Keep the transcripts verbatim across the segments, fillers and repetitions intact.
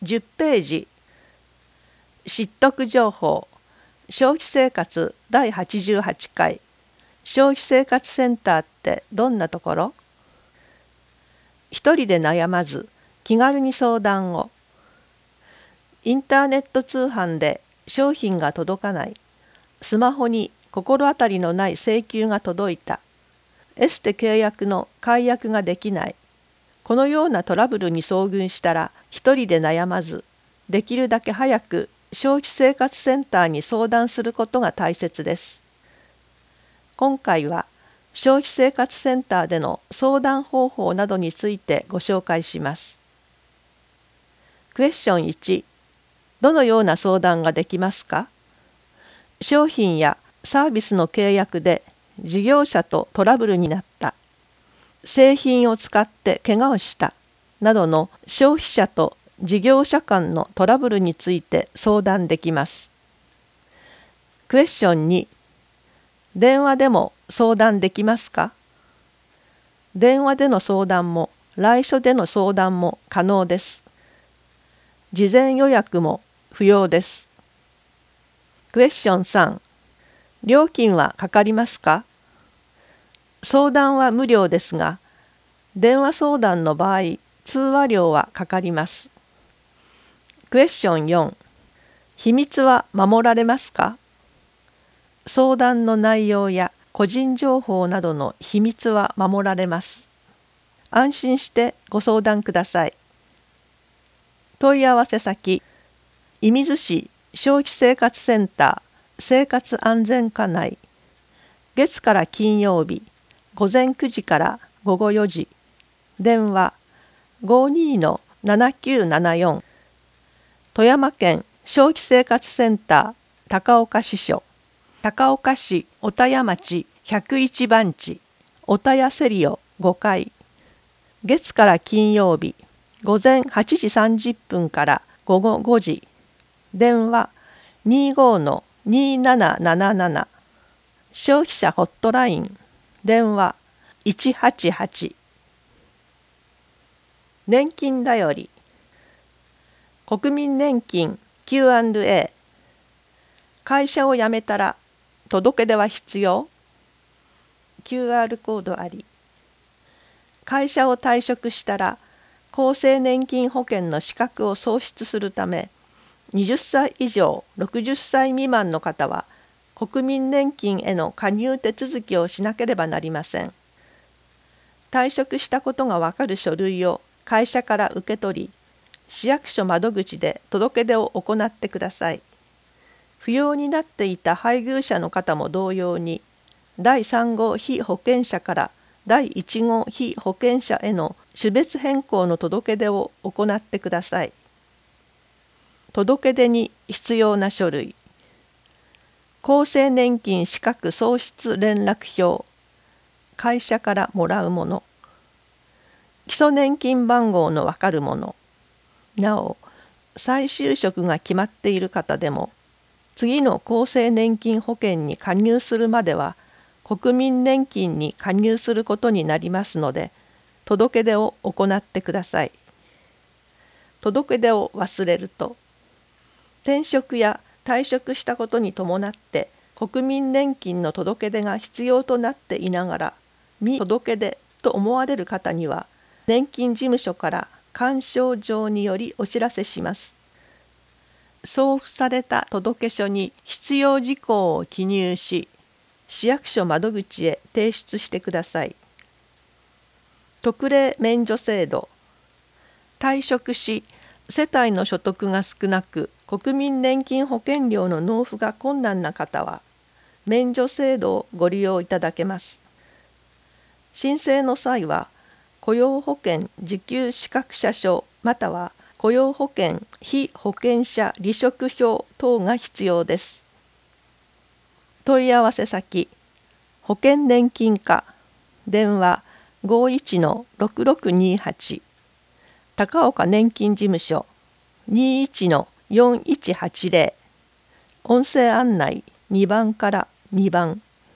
じゅっページ、知得情報、消費生活だいはちじゅうはちかい、消費生活センターってどんなところ？一人で悩まず気軽に相談を。インターネット通販で商品が届かない、スマホに心当たりのない請求が届いた、エステ契約の解約ができない、このようなトラブルに遭遇したら一人で悩まず、できるだけ早く消費生活センターに相談することが大切です。今回は消費生活センターでの相談方法などについてご紹介します。クエスチョンいち、どのような相談ができますか？商品やサービスの契約で事業者とトラブルになった、製品を使って怪我をしたなどの消費者と事業者間のトラブルについて相談できます。クエスチョンに、電話でも相談できますか？電話での相談も来所での相談も可能です。事前予約も不要です。クエスチョンさん、料金はかかりますか？相談は無料ですが、電話相談の場合、通話料はかかります。クエスチョンよん、秘密は守られますか？相談の内容や個人情報などの秘密は守られます。安心してご相談ください。問い合わせ先、射水市消費生活センター生活安全課内、月から金曜日、午前くじから午後よじ、電話 ごーにーのななきゅうななよん、富山県消費生活センター高岡支所、高岡市小田谷町ひゃくいちばんち、小田谷セリオごかい、月から金曜日、午前はちじさんじゅっぷんから午後ごじ、電話 にーごーのにーなななななな、消費者ホットライン、電話いちはちはち。年金だより、国民年金 キューアンドエー、会社を辞めたら届け出は必要？ キューアール コードあり。会社を退職したら厚生年金保険の資格を創出するため、はたち以上ろくじゅっさい未満の方は国民年金への加入手続きをしなければなりません。退職したことがわかる書類を会社から受け取り、市役所窓口で届け出を行ってください。不要になっていた配偶者の方も同様に、だいさん号被保険者からだいいち号被保険者への種別変更の届け出を行ってください。届け出に必要な書類、厚生年金資格創出連絡票、会社からもらうもの、基礎年金番号のわかるもの。なお、再就職が決まっている方でも、次の厚生年金保険に加入するまでは国民年金に加入することになりますので、届け出を行ってください。届け出を忘れると、転職や退職したことに伴って国民年金の届け出が必要となっていながら、未届け出と思われる方には、年金事務所から勧奨状によりお知らせします。送付された届書に必要事項を記入し、市役所窓口へ提出してください。特例免除制度、退職し世帯の所得が少なく国民年金保険料の納付が困難な方は、免除制度をご利用いただけます。申請の際は、雇用保険受給資格者証または雇用保険被保険者離職票等が必要です。問い合わせ先、保険年金課、電話 ごーいちのろくろくにはち、高岡年金事務所 にーいちのよんいちはちぜろ、音声案内にばんからにばん。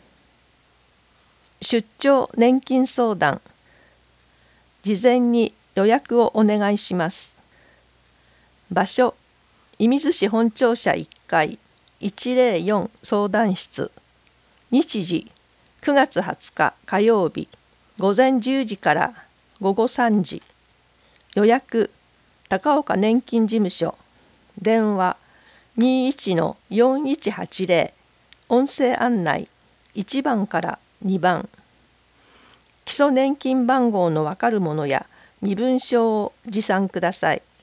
出張年金相談、事前に予約をお願いします。 場所、射水市本庁舎いっかいいちぜろよん相談室。日時、くがつはつか火曜日、午前じゅうじから午後さんじ。予約、高岡年金事務所。電話、にいちのよんいちはちぜろ。音声案内、いちばんからにばん。基礎年金番号のわかるものや身分証を持参ください。